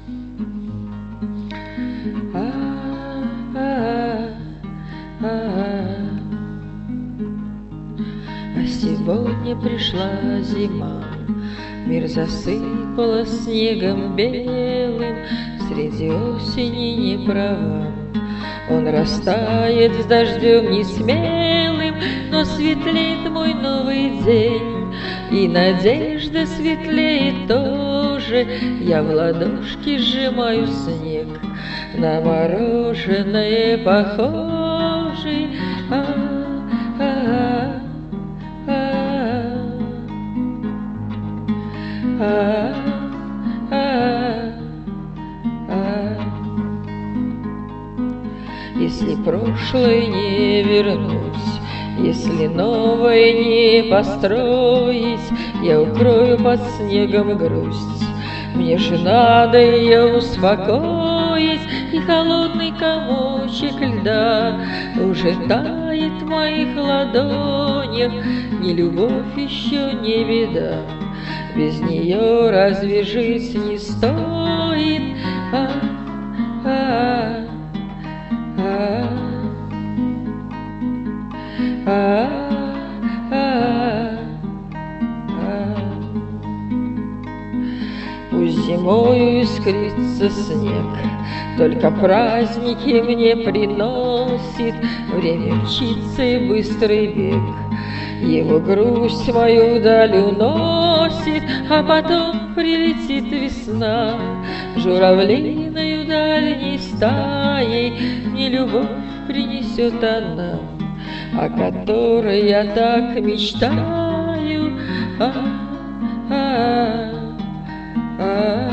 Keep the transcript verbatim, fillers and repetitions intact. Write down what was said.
А сегодня пришла зима, мир засыпала снегом белым, среди осени не права. Он растает с дождем несмелым, но светлеет мой новый день, и надежда светлеет тоже. Я в ладошки сжимаю снег, на мороженое похожий. А -а -а -а -а -а. Если прошлое не вернуть, если новое не построить, я укрою под снегом грусть. Мне же надо ее успокоить, и холодный комочек льда уже тает в моих ладонях. Не любовь еще не беда, без нее разве жить не стоит? А -а -а -а -а -а -а. Пусть зимою искрится снег, только праздники мне приносит. Время мчится и быстрый бег, его грусть мою вдаль уносит. А потом прилетит весна журавлиною дальней стаей. Не любовь принесет она, о которой я так мечтаю. А -а -а -а.